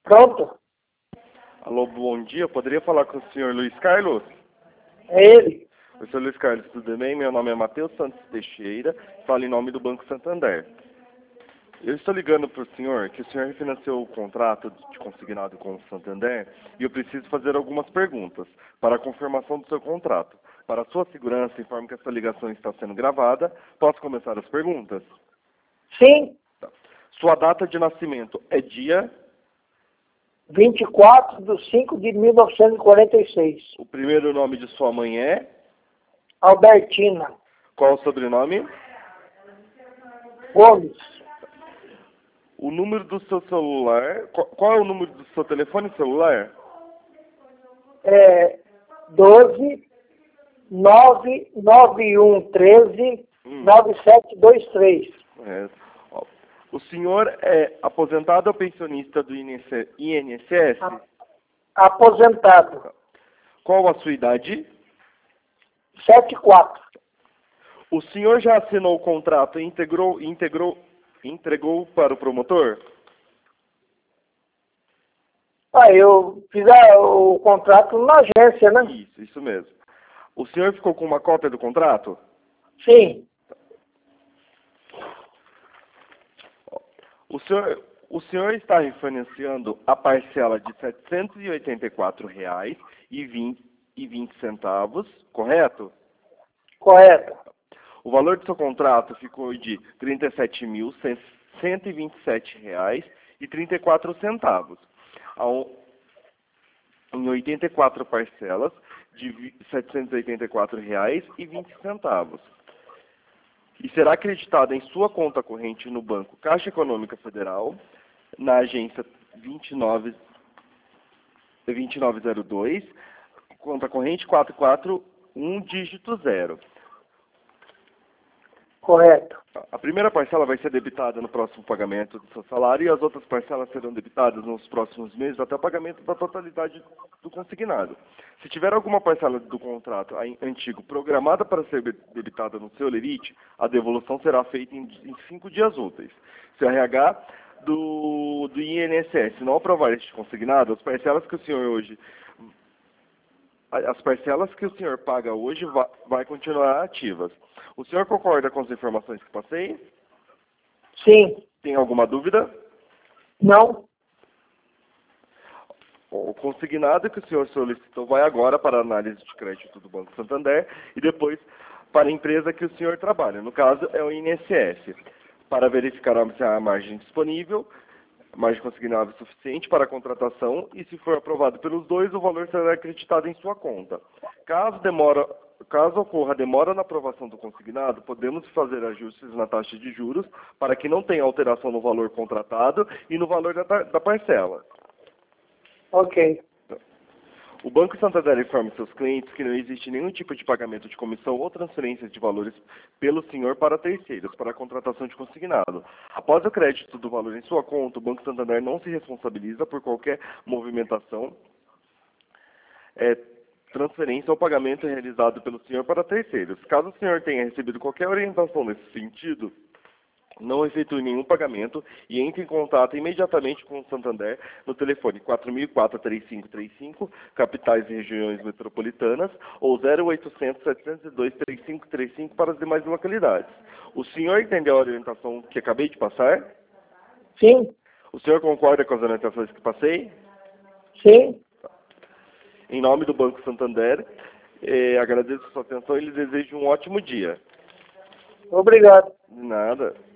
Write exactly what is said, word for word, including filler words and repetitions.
Pronto. Alô, bom dia. Poderia falar com o senhor Luiz Carlos? É ele. Oi, senhor Luiz Carlos, tudo bem? Meu nome é Matheus Santos Teixeira, falo em nome do Banco Santander. Eu estou ligando para o senhor que o senhor refinanciou o contrato de consignado com o Santander e eu preciso fazer algumas perguntas para a confirmação do seu contrato. Para a sua segurança, informo que essa ligação está sendo gravada. Posso começar as perguntas? Sim. Tá. Sua data de nascimento é dia? vinte e quatro de cinco de mil novecentos e quarenta e seis. O primeiro nome de sua mãe é? Albertina Qual o sobrenome? Gomes. O número do seu celular? Qual, qual é o número do seu telefone celular? É doze, nove nove um treze, Hum. nove sete dois três. É. Ó, o senhor é aposentado ou pensionista do I N S S? Aposentado. Qual a sua idade? setenta e quatro. O senhor já assinou o contrato e integrou, integrou, entregou para o promotor? Ah, eu fiz a- o contrato na agência, né? Isso, isso mesmo. O senhor ficou com uma cópia do contrato? Sim. O senhor, o senhor está refinanciando a parcela de setecentos e oitenta e quatro reais e vinte centavos, correto? Correto. O valor do seu contrato ficou de trinta e sete mil cento e vinte e sete reais e trinta e quatro centavos, ao- em oitenta e quatro parcelas de setecentos e oitenta e quatro reais e vinte centavos. E será acreditado em sua conta corrente no Banco Caixa Econômica Federal, na agência vinte e nove, vinte e nove zero dois, conta corrente quatro quatro um, dígito zero. Correto. A primeira parcela vai ser debitada no próximo pagamento do seu salário e as outras parcelas serão debitadas nos próximos meses até o pagamento da totalidade do consignado. Se tiver alguma parcela do contrato aí antigo programada para ser debitada no seu lerite, a devolução será feita em, em cinco dias úteis. Se o R H do, do I N S S não aprovar este consignado, as parcelas que o senhor hoje as parcelas que o senhor paga hoje vai, vai continuar ativas. O senhor concorda com as informações que passei? Sim. Tem alguma dúvida? Não. O consignado que o senhor solicitou vai agora para a análise de crédito do Banco Santander e depois para a empresa que o senhor trabalha. No caso, é o I N S S. Para verificar se há margem disponível, margem consignável suficiente para a contratação e, se for aprovado pelos dois, o valor será acreditado em sua conta. Caso, demora, caso ocorra demora na aprovação do consignado, podemos fazer ajustes na taxa de juros para que não tenha alteração no valor contratado e no valor da, da parcela. Ok. O Banco Santander informa seus clientes que não existe nenhum tipo de pagamento de comissão ou transferência de valores pelo senhor para terceiros, para a contratação de consignado. Após o crédito do valor em sua conta, o Banco Santander não se responsabiliza por qualquer movimentação, é, transferência ou pagamento realizado pelo senhor para terceiros. Caso o senhor tenha recebido qualquer orientação nesse sentido, não efetue nenhum pagamento e entre em contato imediatamente com o Santander no telefone quatro mil e quatro, três cinco três cinco, capitais e regiões metropolitanas, ou zero oitocentos, setecentos e dois, trinta e cinco trinta e cinco para as demais localidades. O senhor entendeu a orientação que acabei de passar? Sim. O senhor concorda com as orientações que passei? Sim. Em nome do Banco Santander, eh, agradeço a sua atenção e lhe desejo um ótimo dia. Obrigado. De nada.